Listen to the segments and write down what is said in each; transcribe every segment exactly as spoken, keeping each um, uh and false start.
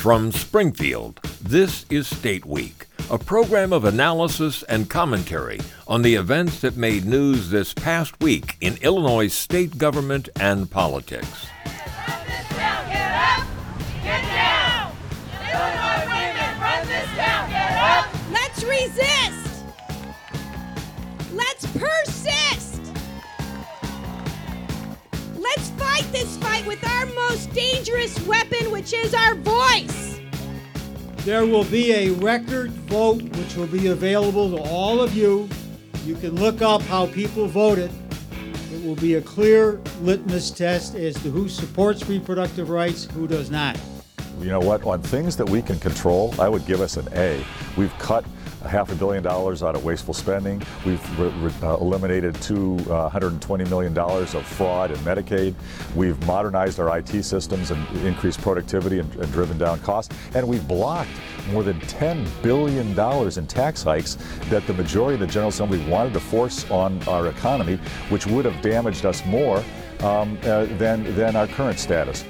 From Springfield, this is State Week, a program of analysis and commentary on the events that made news this past week in Illinois state government and politics. Run this town, get up, get down. Illinois women, run this town, get up. Let's resist. Let's persist. Let's fight this fight with our most dangerous weapon, which is our voice. There will be a record vote which will be available to all of you. You can look up how people voted. It will be a clear litmus test as to who supports reproductive rights, who does not. You know what? On things that we can control, I would give us an A. We've cut a half a billion dollars out of wasteful spending. We've re- re- uh, eliminated two uh, hundred twenty million dollars of fraud in Medicaid. We've modernized our I T systems and increased productivity and, and driven down costs. And we've blocked more than ten billion dollars in tax hikes that the majority of the General Assembly wanted to force on our economy, which would have damaged us more um, uh, than, than our current status.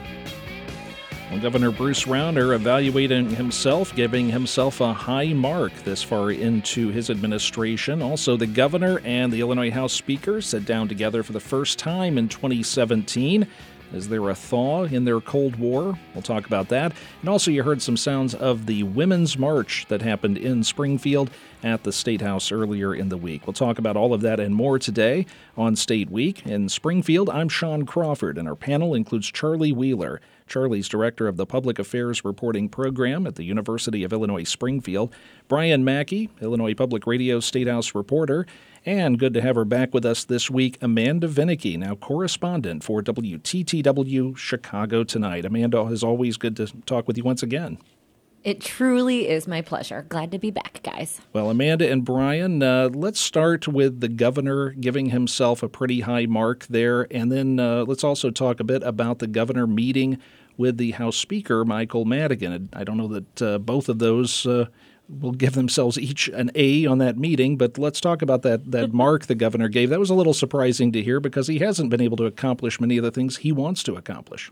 Governor Bruce Rauner evaluating himself, giving himself a high mark this far into his administration. Also, the governor and the Illinois House Speaker sat down together for the first time in twenty seventeen. Is there a thaw in their Cold War? We'll talk about that. And also, you heard some sounds of the Women's March that happened in Springfield at the State House earlier in the week. We'll talk about all of that and more today on State Week. In Springfield, I'm Sean Crawford, and our panel includes Charlie Wheeler. Charlie's director of the Public Affairs Reporting Program at the University of Illinois Springfield, Brian Mackey, Illinois Public Radio State House reporter, and good to have her back with us this week, Amanda Vinicky, now correspondent for W T T W Chicago Tonight. Amanda, as always, good to talk with you once again. It truly is my pleasure. Glad to be back, guys. Well, Amanda and Brian, uh, let's start with the governor giving himself a pretty high mark there, and then uh, let's also talk a bit about the governor meeting with the House Speaker, Michael Madigan. I don't know that uh, both of those uh, will give themselves each an A on that meeting, but let's talk about that, that mark the governor gave. That was a little surprising to hear because he hasn't been able to accomplish many of the things he wants to accomplish.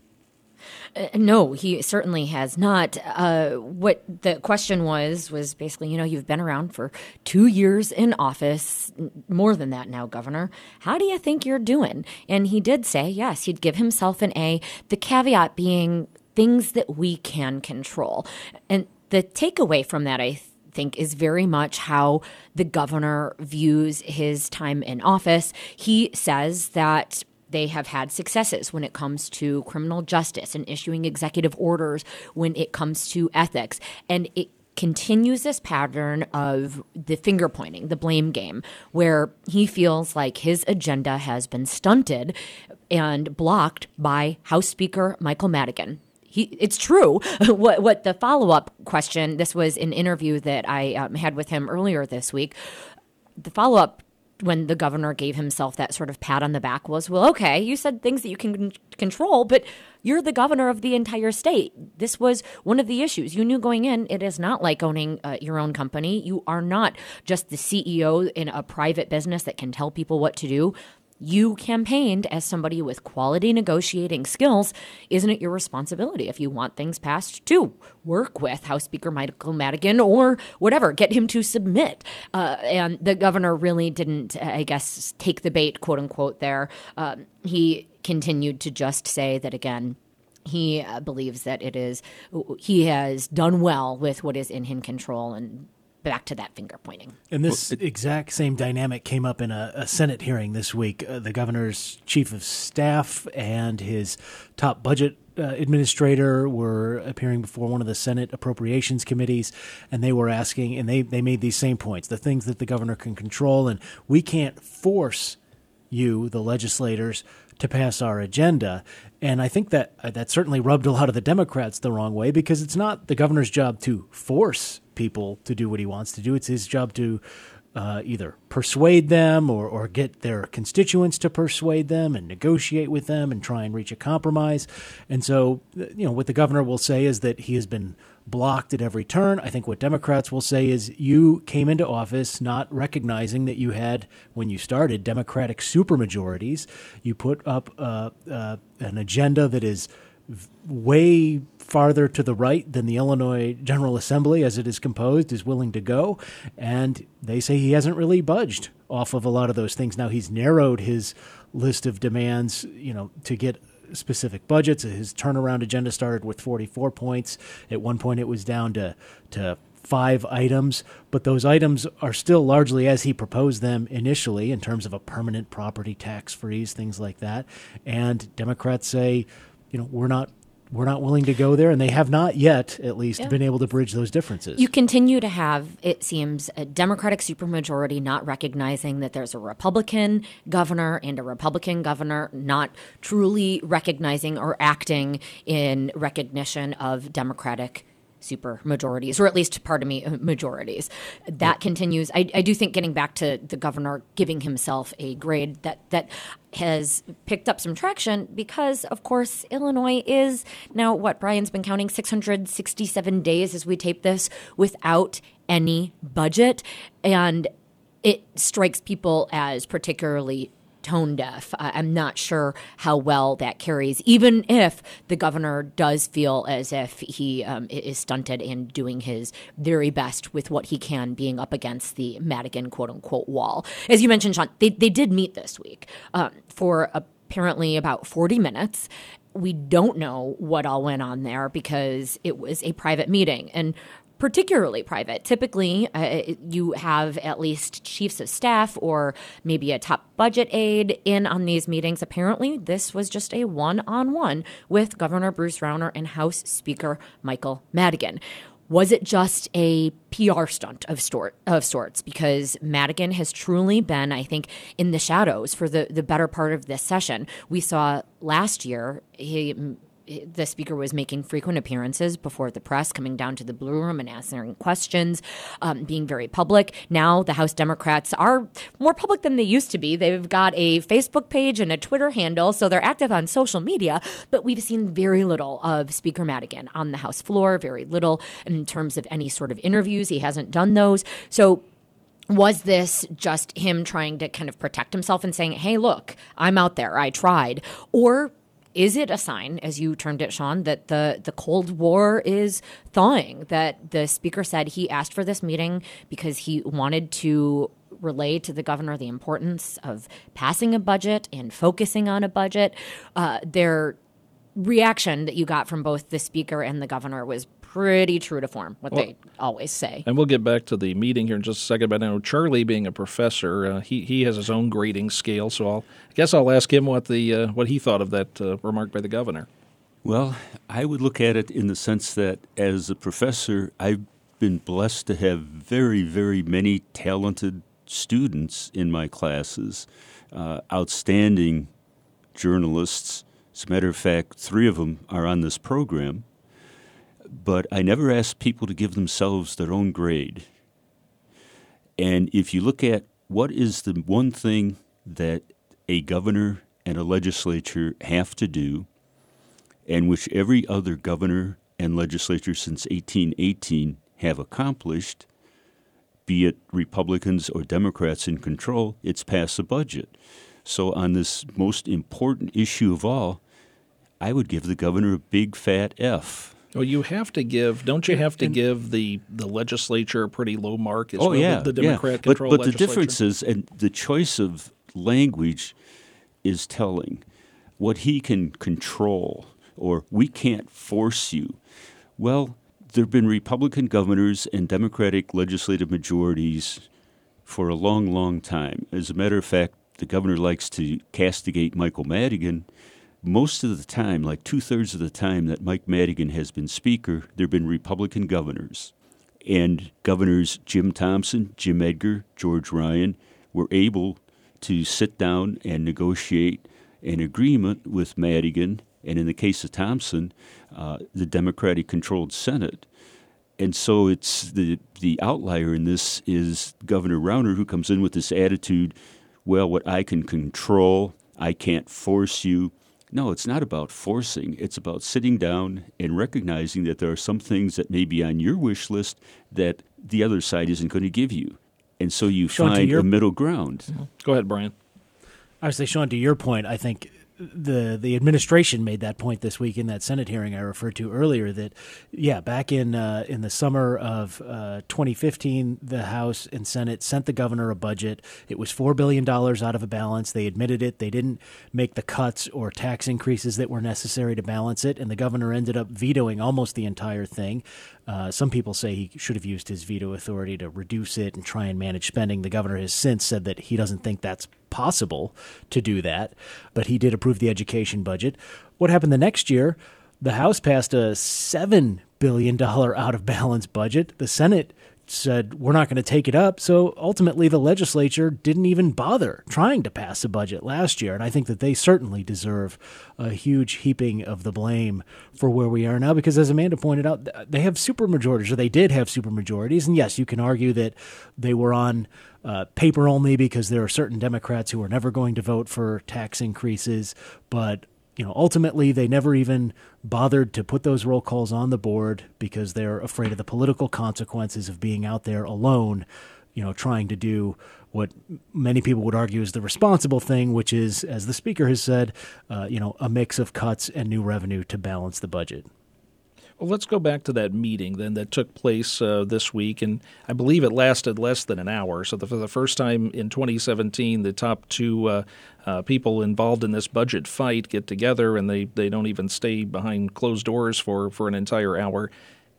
Uh, no, he certainly has not. Uh, what the question was, was basically, you know, you've been around for two years in office, more than that now, Governor. How do you think you're doing? And he did say, yes, he'd give himself an A, the caveat being things that we can control. And the takeaway from that, I think, is very much how the governor views his time in office. He says that they have had successes when it comes to criminal justice and issuing executive orders when it comes to ethics. And it continues this pattern of the finger pointing, the blame game, where he feels like his agenda has been stunted and blocked by House Speaker Michael Madigan. He, it's true. what, what the follow-up question, this was an interview that I um, had with him earlier this week. The follow-up when the governor gave himself that sort of pat on the back was, well, okay, you said things that you can c- control, but you're the governor of the entire state. This was one of the issues. You knew going in, it is not like owning uh, your own company. You are not just the C E O in a private business that can tell people what to do. You campaigned as somebody with quality negotiating skills. Isn't it your responsibility, if you want things passed, to work with House Speaker Michael Madigan or whatever, get him to submit? Uh, and the governor really didn't, I guess, take the bait, quote unquote, there. Uh, he continued to just say that, again, he uh, believes that it is, he has done well with what is in his control, and back to that finger pointing. And this exact same dynamic came up in a, a Senate hearing this week. Uh, the governor's chief of staff and his top budget uh, administrator were appearing before one of the Senate appropriations committees, and they were asking, and they, they made these same points, the things that the governor can control, and we can't force you, the legislators, to pass our agenda. And I think that uh, that certainly rubbed a lot of the Democrats the wrong way, because it's not the governor's job to force people to do what he wants to do. It's his job to uh, either persuade them or, or get their constituents to persuade them and negotiate with them and try and reach a compromise. And so, you know, what the governor will say is that he has been blocked at every turn. I think what Democrats will say is you came into office not recognizing that you had, when you started, Democratic supermajorities. You put up uh, uh, an agenda that is way farther to the right than the Illinois General Assembly, as it is composed, is willing to go. And they say he hasn't really budged off of a lot of those things. Now, he's narrowed his list of demands, you know, to get specific budgets. His turnaround agenda started with forty-four points. At one point, it was down to, to five items, but those items are still largely as he proposed them initially in terms of a permanent property tax freeze, things like that. And Democrats say, you know, we're not we're not willing to go there, and they have not yet, at least, yeah. been able to bridge those differences. You continue to have, it seems, a Democratic supermajority not recognizing that there's a Republican governor and a Republican governor not truly recognizing or acting in recognition of Democratic super majorities, or at least, pardon me, majorities. That continues. I, I do think getting back to the governor giving himself a grade that, that has picked up some traction because, of course, Illinois is now, what, Brian's been counting, six hundred sixty-seven days as we tape this without any budget. And it strikes people as particularly tone deaf. I'm not sure how well that carries, even if the governor does feel as if he um, is stunted in doing his very best with what he can, being up against the Madigan quote-unquote wall. As you mentioned, Sean, they, they did meet this week um, for apparently about forty minutes. We don't know what all went on there because it was a private meeting. And particularly private. Typically, uh, you have at least chiefs of staff or maybe a top budget aide in on these meetings. Apparently, this was just a one-on-one with Governor Bruce Rauner and House Speaker Michael Madigan. Was it just a P R stunt of, sort, of sorts? Because Madigan has truly been, I think, in the shadows for the, the better part of this session. We saw last year he the speaker was making frequent appearances before the press, coming down to the Blue Room and answering questions, um, being very public. Now the House Democrats are more public than they used to be. They've got a Facebook page and a Twitter handle, so they're active on social media, but we've seen very little of Speaker Madigan on the House floor, very little in terms of any sort of interviews. He hasn't done those. So was this just him trying to kind of protect himself and saying, hey, look, I'm out there, I tried? Or is it a sign, as you termed it, Sean, that the, the Cold War is thawing, that the speaker said he asked for this meeting because he wanted to relay to the governor the importance of passing a budget and focusing on a budget? Uh, their reaction that you got from both the speaker and the governor was pretty true to form, what well, they always say. And we'll get back to the meeting here in just a second, but I know Charlie, being a professor, uh, he he has his own grading scale, so I'll, I guess I'll ask him what the uh, what he thought of that uh, remark by the governor. Well, I would look at it in the sense that as a professor, I've been blessed to have very, very many talented students in my classes, uh, outstanding journalists. As a matter of fact, three of them are on this program. But I never asked people to give themselves their own grade. And if you look at what is the one thing that a governor and a legislature have to do, and which every other governor and legislature since eighteen eighteen have accomplished, be it Republicans or Democrats in control, it's pass a budget. So on this most important issue of all, I would give the governor a big fat F. Well, you have to give, don't you have to and, give the, the legislature a pretty low mark as oh, well, yeah, the Democrat-controlled yeah. But, but legislature? the difference is, and the choice of language is telling. What he can control, or we can't force you. Well, there have been Republican governors and Democratic legislative majorities for a long, long time. As a matter of fact, the governor likes to castigate Michael Madigan. Most of the time, like two-thirds of the time that Mike Madigan has been Speaker, there have been Republican governors. And Governors Jim Thompson, Jim Edgar, George Ryan were able to sit down and negotiate an agreement with Madigan, and in the case of Thompson, uh, the Democratic-controlled Senate. And so it's the, the outlier in this is Governor Rauner, who comes in with this attitude, well, what I can control, I can't force you. No, it's not about forcing. It's about sitting down and recognizing that there are some things that may be on your wish list that the other side isn't going to give you. And so you Sean, find your, a middle ground. Go ahead, Brian. I would say, Sean, to your point, I think the the administration made that point this week in that Senate hearing I referred to earlier. That yeah, back in uh, in the summer of uh, twenty fifteen, the House and Senate sent the governor a budget. It was four billion dollars out of a balance. They admitted it. They didn't make the cuts or tax increases that were necessary to balance it, and the governor ended up vetoing almost the entire thing. Uh, some people say he should have used his veto authority to reduce it and try and manage spending. The governor has since said that he doesn't think that's possible to do that, but he did approve the education budget. What happened the next year? The House passed a seven billion dollars out-of-balance budget. The Senate said, we're not going to take it up. So ultimately, the legislature didn't even bother trying to pass a budget last year. And I think that they certainly deserve a huge heaping of the blame for where we are now, because as Amanda pointed out, they have supermajorities, or they did have supermajorities. And yes, you can argue that they were on uh, paper only because there are certain Democrats who are never going to vote for tax increases. But you know, ultimately, they never even bothered to put those roll calls on the board because they're afraid of the political consequences of being out there alone, you know, trying to do what many people would argue is the responsible thing, which is, as the speaker has said, uh, you know, a mix of cuts and new revenue to balance the budget. Well, let's go back to that meeting then that took place uh, this week, and I believe it lasted less than an hour. So the, for the first time in twenty seventeen, the top two uh, uh, people involved in this budget fight get together, and they, they don't even stay behind closed doors for, for an entire hour.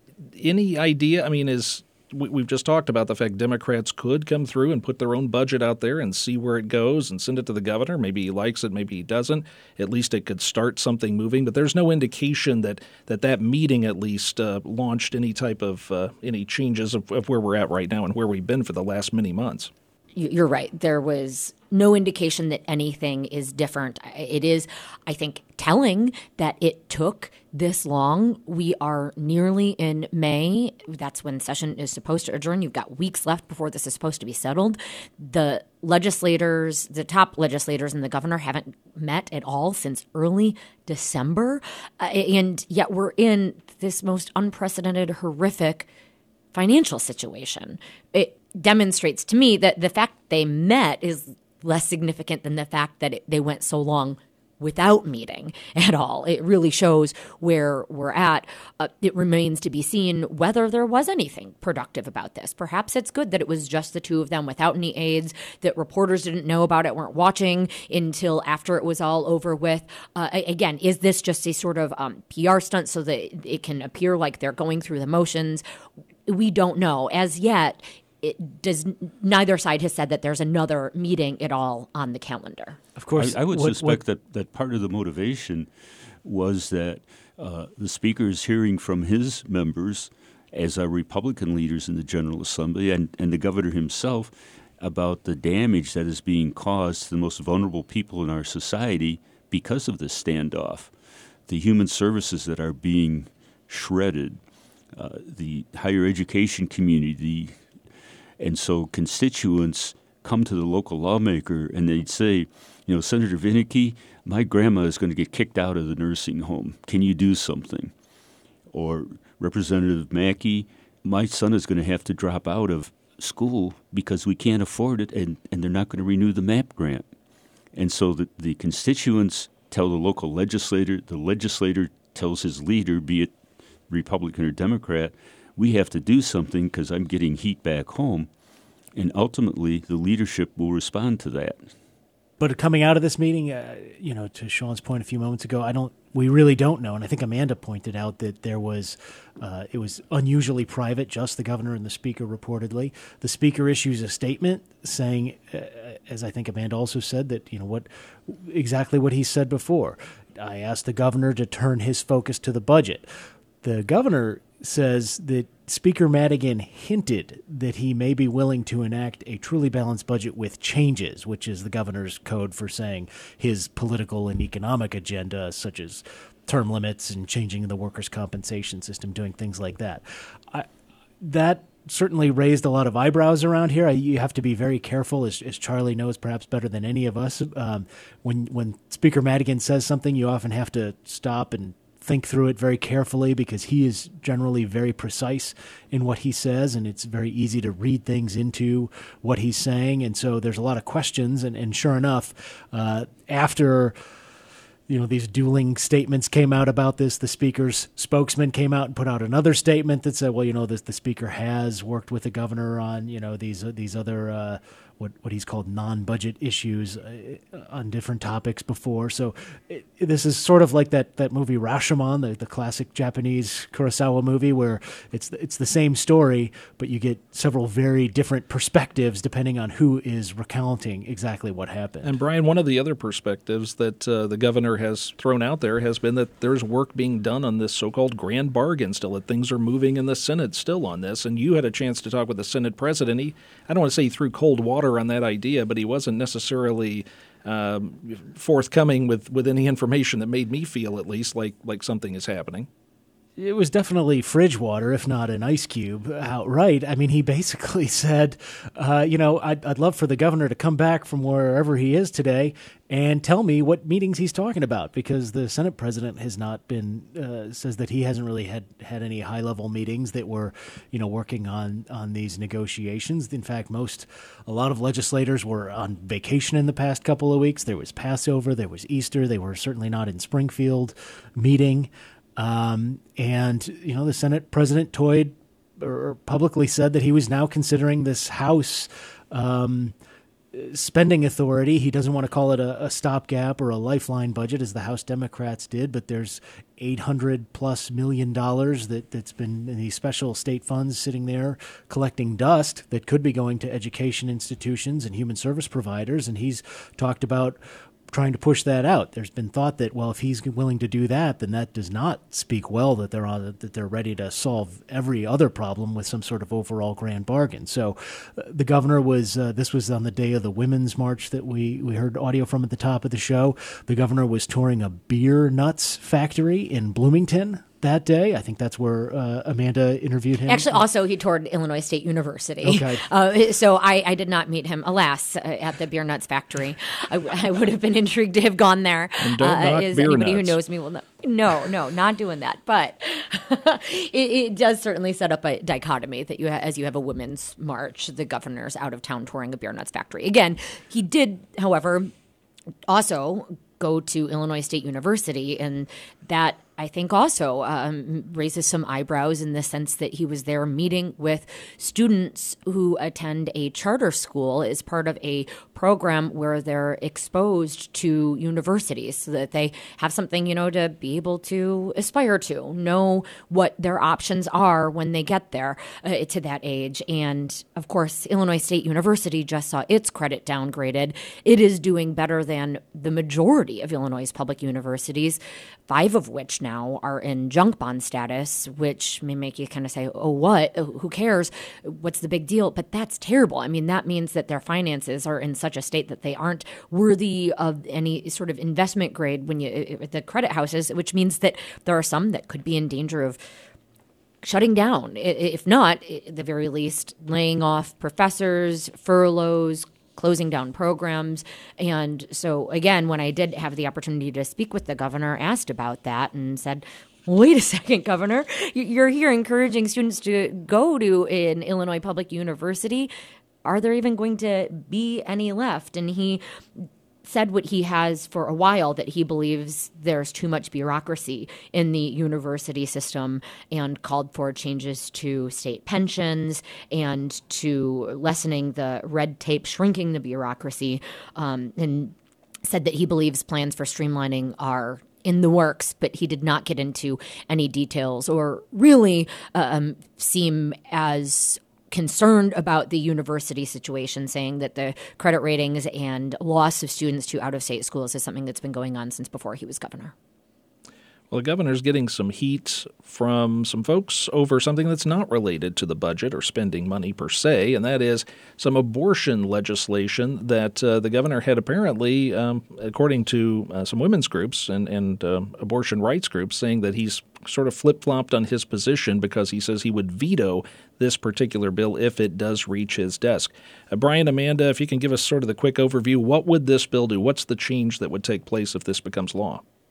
Any idea? I mean, is we, we've just talked about the fact Democrats could come through and put their own budget out there and see where it goes and send it to the governor. Maybe he likes it, maybe he doesn't. At least it could start something moving. But there's no indication that that, that meeting at least uh, launched any type of uh, any changes of, of where we're at right now and where we've been for the last many months. You're right. There was no indication that anything is different. It is, I think, telling that it took this long. We are nearly in May. That's when session is supposed to adjourn. You've got weeks left before this is supposed to be settled. The legislators, the top legislators and the governor haven't met at all since early December. Uh, and yet we're in this most unprecedented, horrific financial situation. It demonstrates to me that the fact they met is less significant than the fact that it, they went so long without meeting at all. It really shows where we're at. Uh, it remains to be seen whether there was anything productive about this. Perhaps it's good that it was just the two of them without any aides, that reporters didn't know about it, weren't watching until after it was all over with. Uh, again, is this just a sort of um, P R stunt so that it can appear like they're going through the motions? We don't know. As yet, it does. Neither side has said that there's another meeting at all on the calendar. Of course, I, I would what, suspect what, that, that part of the motivation was that uh, the speaker is hearing from his members, as are Republican leaders in the General Assembly, and, and the governor himself, about the damage that is being caused to the most vulnerable people in our society because of this standoff. The human services that are being shredded, uh, the higher education community, and so constituents come to the local lawmaker and they'd say, you know, Senator Vinicky, my grandma is going to get kicked out of the nursing home. Can you do something? Or Representative Mackey, my son is going to have to drop out of school because we can't afford it and, and they're not going to renew the MAP grant. And so the, the constituents tell the local legislator, the legislator tells his leader, be it Republican or Democrat, we have to do something because I'm getting heat back home. And ultimately, the leadership will respond to that. But coming out of this meeting, uh, you know, to Sean's point a few moments ago, I don't. We really don't know. And I think Amanda pointed out that there was, uh, it was unusually private, just the governor and the speaker reportedly. The speaker issues a statement saying, uh, as I think Amanda also said, that, you know, what exactly what he said before. I asked the governor to turn his focus to the budget. The governor says that Speaker Madigan hinted that he may be willing to enact a truly balanced budget with changes, which is the governor's code for saying his political and economic agenda, such as term limits and changing the workers' compensation system, doing things like that. I, that certainly raised a lot of eyebrows around here. I, you have to be very careful, as, as Charlie knows perhaps better than any of us. Um, when when Speaker Madigan says something, you often have to stop and think through it very carefully because he is generally very precise in what he says, and it's very easy to read things into what he's saying. And so there's a lot of questions. And, and sure enough, uh, after you know, these dueling statements came out about this. The speaker's spokesman came out and put out another statement that said, well, you know, this, the speaker has worked with the governor on, you know, these, uh, these other, uh, what, what he's called non-budget issues uh, on different topics before. So it, this is sort of like that, that movie Rashomon, the, the classic Japanese Kurosawa movie, where it's, it's the same story, but you get several very different perspectives depending on who is recounting exactly what happened. And Brian, one of the other perspectives that uh, the governor has thrown out there has been that there's work being done on this so-called grand bargain still, that things are moving in the Senate still on this. And you had a chance to talk with the Senate president. He, I don't want to say he threw cold water on that idea, but he wasn't necessarily um, forthcoming with, with any information that made me feel at least like, like something is happening. It was definitely fridge water, if not an ice cube, outright. I mean, he basically said, uh, you know, I'd, I'd love for the governor to come back from wherever he is today and tell me what meetings he's talking about, because the Senate president has not been, uh, says that he hasn't really had, had any high-level meetings that were, you know, working on, on these negotiations. In fact, most, a lot of legislators were on vacation in the past couple of weeks. There was Passover, there was Easter. They were certainly not in Springfield meeting. Um, and, you know, the Senate president toyed or publicly said that he was now considering this House um, spending authority. He doesn't want to call it a, a stopgap or a lifeline budget as the House Democrats did, but there's eight hundred plus million dollars that, that's been in these special state funds sitting there collecting dust that could be going to education institutions and human service providers. And he's talked about trying to push that out. There's been thought that, well, if he's willing to do that, then that does not speak well that they're on, that they're ready to solve every other problem with some sort of overall grand bargain. So uh, the governor was, uh, this was on the day of the Women's March that we, we heard audio from at the top of the show. The governor was touring a beer nuts factory in Bloomington that day. I think that's where uh, Amanda interviewed him. Actually, also, he toured Illinois State University. Okay. Uh, so I, I did not meet him, alas, uh, at the Beer Nuts factory. I, I would have been intrigued to have gone there. And don't uh, knock as beer anybody nuts. who knows me will know. No, no, not doing that. But it, it does certainly set up a dichotomy that you, ha- as you have a women's march, the governor's out of town touring a Beer Nuts factory. Again, he did, however, also go to Illinois State University, and that I think also um, raises some eyebrows in the sense that he was there meeting with students who attend a charter school as part of a program where they're exposed to universities so that they have something, you know, to be able to aspire to, know what their options are when they get there uh, to that age. And of course, Illinois State University just saw its credit downgraded. It is doing better than the majority of Illinois' public universities, five of which now are in junk bond status, which may make you kind of say, oh, what? Who cares? What's the big deal? But that's terrible. I mean, that means that their finances are in such a state that they aren't worthy of any sort of investment grade when you at the credit houses, which means that there are some that could be in danger of shutting down. If not, at the very least, laying off professors, furloughs, closing down programs. And so, again, when I did have the opportunity to speak with the governor, asked about that and said, wait a second, Governor, you're here encouraging students to go to an Illinois public university. Are there even going to be any left? And he said what he has for a while, that he believes there's too much bureaucracy in the university system, and called for changes to state pensions and to lessening the red tape, shrinking the bureaucracy, um, and said that he believes plans for streamlining are in the works, but he did not get into any details or really um, seem as concerned about the university situation, saying that the credit ratings and loss of students to out-of-state schools is something that's been going on since before he was governor. Well, the governor's getting some heat from some folks over something that's not related to the budget or spending money per se, and that is some abortion legislation that uh, the governor had apparently, um, according to uh, some women's groups and, and uh, abortion rights groups, saying that he's sort of flip-flopped on his position because he says he would veto this particular bill if it does reach his desk. Uh, Brian, Amanda, if you can give us sort of the quick overview, what would this bill do? What's the change that would take place if this becomes law?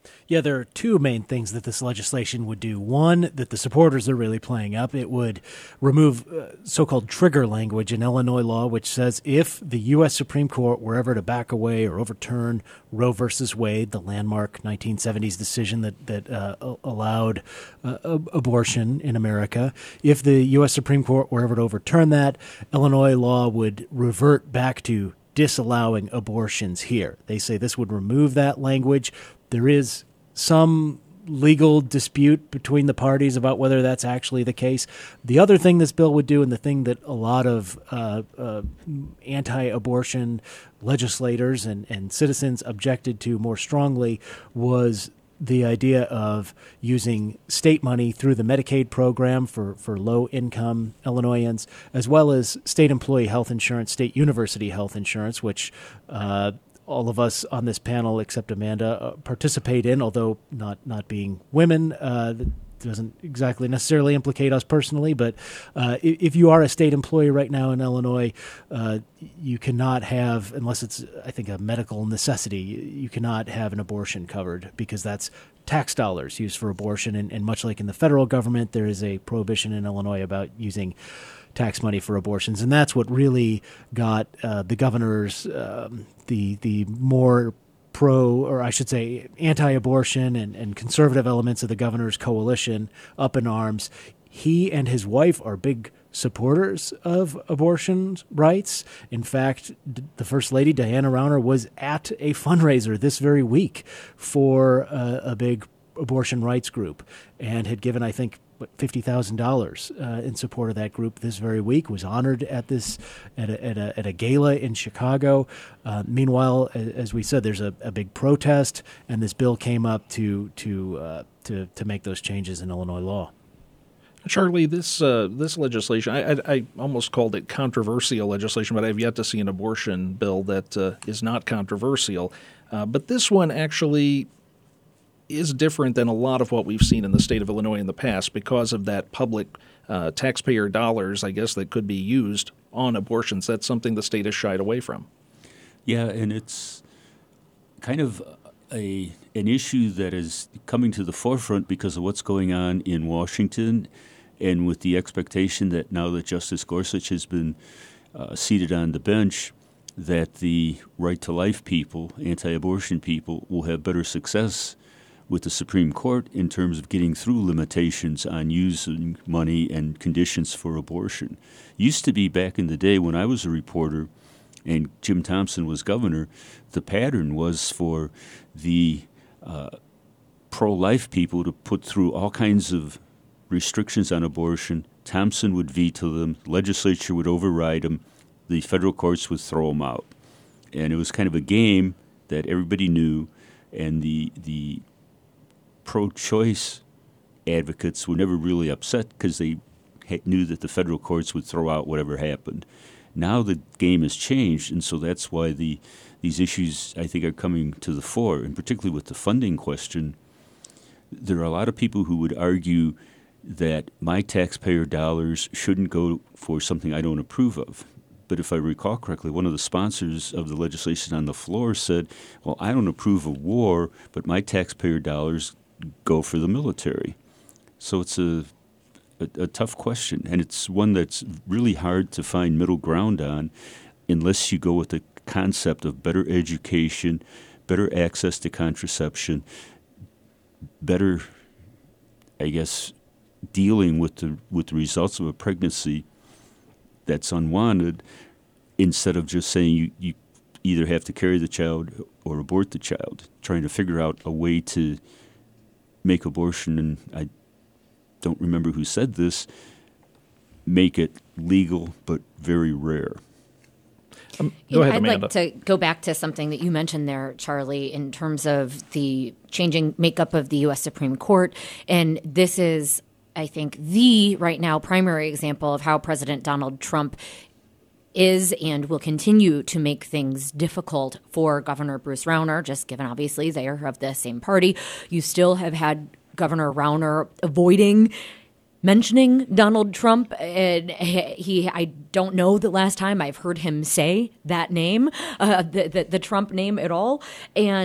Yeah, there are two main things that this legislation would do. One, that the supporters are really playing up. It would remove uh, so-called trigger language in Illinois law, which says if the U S Supreme Court were ever to back away or overturn Roe versus Wade, the landmark nineteen seventies decision that, that uh, allowed uh, abortion in America, if the U S Supreme Court were ever to overturn that, Illinois law would revert back to disallowing abortions here. They say this would remove that language. There is some legal dispute between the parties about whether that's actually the case. The other thing this bill would do, and the thing that a lot of uh, uh, anti-abortion legislators and, and citizens objected to more strongly, was the idea of using state money through the Medicaid program for, for low-income Illinoisans, as well as state employee health insurance, state university health insurance, which uh, all of us on this panel, except Amanda, uh, participate in, although not not being women. Uh, that doesn't exactly necessarily implicate us personally, but uh, if, if you are a state employee right now in Illinois, uh, you cannot have, unless it's, I think, a medical necessity, you cannot have an abortion covered because that's tax dollars used for abortion. And, and much like in the federal government, there is a prohibition in Illinois about using tax money for abortions, and that's what really got uh, the governor's um, the the more pro, or I should say, anti-abortion and, and conservative elements of the governor's coalition up in arms. He and his wife are big supporters of abortion rights. In fact, the First Lady, Diana Rauner, was at a fundraiser this very week for a, a big abortion rights group and had given, I think, fifty thousand dollars uh, in support of that group this very week, was honored at this at a, at a, at a gala in Chicago. Uh, meanwhile, as we said, there's a, a big protest, and this bill came up to to uh, to to make those changes in Illinois law. Charlie, this uh, this legislation, I, I, I almost called it controversial legislation, but I've yet to see an abortion bill that uh, is not controversial. Uh, but this one actually is different than a lot of what we've seen in the state of Illinois in the past because of that public uh, taxpayer dollars, I guess, that could be used on abortions. That's something the state has shied away from. Yeah, and it's kind of a an issue that is coming to the forefront because of what's going on in Washington, and with the expectation that now that Justice Gorsuch has been uh, seated on the bench, that the right-to-life people, anti-abortion people, will have better success with the Supreme Court in terms of getting through limitations on using money and conditions for abortion. Used to be back in the day when I was a reporter and Jim Thompson was governor, the pattern was for the uh, pro-life people to put through all kinds of restrictions on abortion. Thompson would veto them, legislature would override them, the federal courts would throw them out. And it was kind of a game that everybody knew, and the the pro-choice advocates were never really upset because they ha- knew that the federal courts would throw out whatever happened. Now the game has changed, and so that's why the these issues, I think, are coming to the fore, and particularly with the funding question. There are a lot of people who would argue that my taxpayer dollars shouldn't go for something I don't approve of. But if I recall correctly, one of the sponsors of the legislation on the floor said, well, I don't approve of war, but my taxpayer dollars go for the military. So it's a, a, a tough question, and it's one that's really hard to find middle ground on unless you go with the concept of better education, better access to contraception, better, I guess, dealing with the with the results of a pregnancy that's unwanted, instead of just saying you, you either have to carry the child or abort the child, trying to figure out a way to make abortion, and I don't remember who said this, make it legal but very rare. Um, go ahead, I'd Amanda. like to go back to something that you mentioned there, Charlie, in terms of the changing makeup of the U S Supreme Court. And this is, I think, the right now primary example of how President Donald Trump is and will continue to make things difficult for Governor Bruce Rauner, just given obviously they are of the same party. You still have had Governor Rauner avoiding mentioning Donald Trump, and he, I don't know the last time I've heard him say that name, uh, the, the, the Trump name at all. And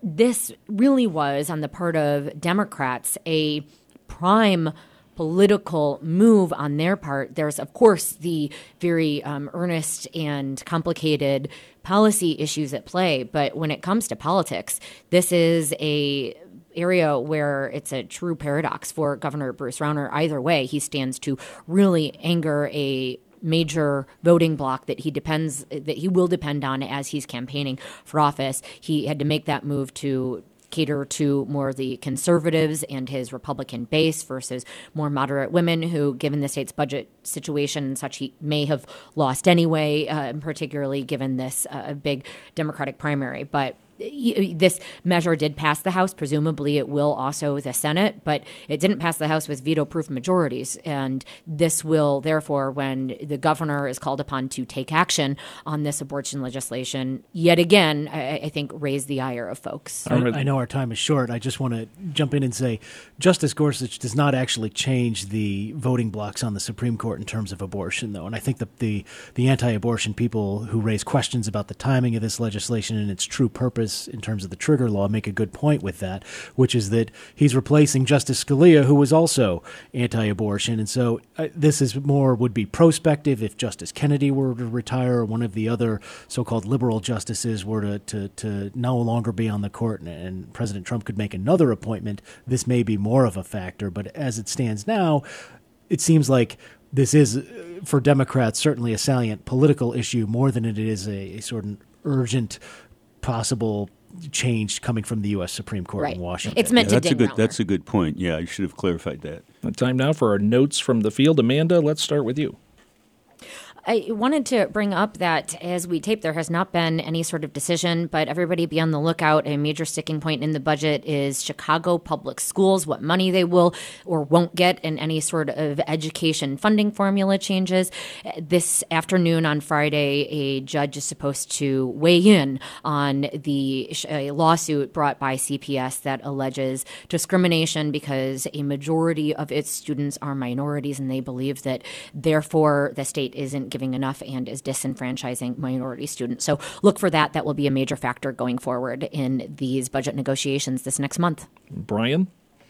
this really was, on the part of Democrats, a prime political move on their part. There's, of course, the very um, earnest and complicated policy issues at play. But when it comes to politics, this is a area where it's a true paradox for Governor Bruce Rauner. Either way, he stands to really anger a major voting bloc that he depends that he will depend on as he's campaigning for office. He had to make that move to cater to more the conservatives and his Republican base versus more moderate women who, given the state's budget situation and such, he may have lost anyway, uh, particularly given this uh, big Democratic primary. But this measure did pass the House. Presumably it will also the Senate, but it didn't pass the House with veto-proof majorities. And this will, therefore, when the governor is called upon to take action on this abortion legislation, yet again, I, I think raise the ire of folks. I, I know our time is short. I just want to jump in and say Justice Gorsuch does not actually change the voting blocks on the Supreme Court in terms of abortion, though. And I think that the, the anti-abortion people who raise questions about the timing of this legislation and its true purpose in terms of the trigger law make a good point with that, which is that he's replacing Justice Scalia, who was also anti-abortion. And so uh, this is more would be prospective if Justice Kennedy were to retire or one of the other so-called liberal justices were to, to, to no longer be on the court and, and President Trump could make another appointment. This may be more of a factor. But as it stands now, it seems like this is, for Democrats, certainly a salient political issue more than it is a, a sort of urgent possible change coming from the U S Supreme Court right. in Washington. It's meant yeah, to that's ding a good Rauner. That's a good point. Yeah, I should have clarified that. Time now for our notes from the field. Amanda, let's start with you. I wanted to bring up that as we tape, there has not been any sort of decision, but everybody be on the lookout. A major sticking point in the budget is Chicago public schools, what money they will or won't get, and any sort of education funding formula changes. This afternoon on Friday, a judge is supposed to weigh in on the a lawsuit brought by C P S that alleges discrimination because a majority of its students are minorities, and they believe that therefore the state isn't giving enough and is disenfranchising minority students. So look for that. That will be a major factor going forward in these budget negotiations this next month. Brian?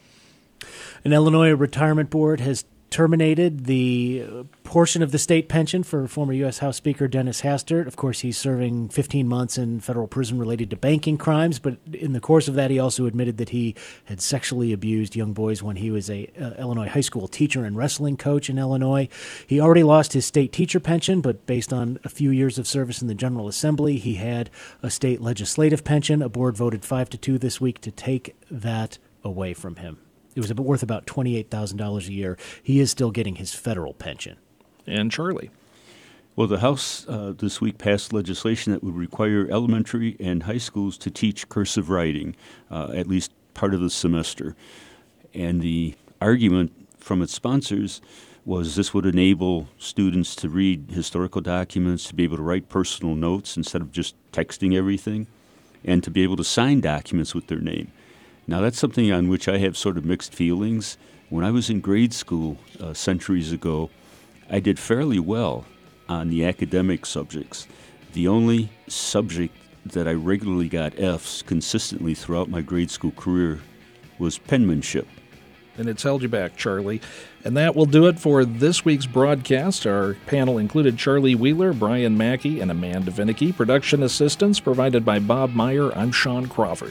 An Illinois retirement board has terminated the portion of the state pension for former U S House Speaker Dennis Hastert. Of course, he's serving fifteen months in federal prison related to banking crimes, but in the course of that, he also admitted that he had sexually abused young boys when he was a uh, Illinois high school teacher and wrestling coach in Illinois. He already lost his state teacher pension, but based on a few years of service in the General Assembly, he had a state legislative pension. A board voted five to two this week to take that away from him. It was worth about twenty-eight thousand dollars a year. He is still getting his federal pension. And Charlie? Well, the House uh, this week passed legislation that would require elementary and high schools to teach cursive writing uh, at least part of the semester. And the argument from its sponsors was this would enable students to read historical documents, to be able to write personal notes instead of just texting everything, and to be able to sign documents with their name. Now, that's something on which I have sort of mixed feelings. When I was in grade school uh, centuries ago, I did fairly well on the academic subjects. The only subject that I regularly got F's consistently throughout my grade school career was penmanship. And it's held you back, Charlie. And that will do it for this week's broadcast. Our panel included Charlie Wheeler, Brian Mackey, and Amanda Vinicky. Production assistance provided by Bob Meyer. I'm Sean Crawford.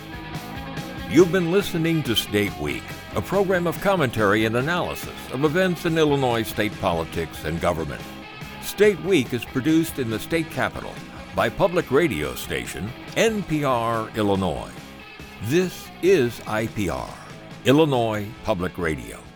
You've been listening to State Week, a program of commentary and analysis of events in Illinois state politics and government. State Week is produced in the state capital by public radio station N P R Illinois. This is I P R, Illinois Public Radio.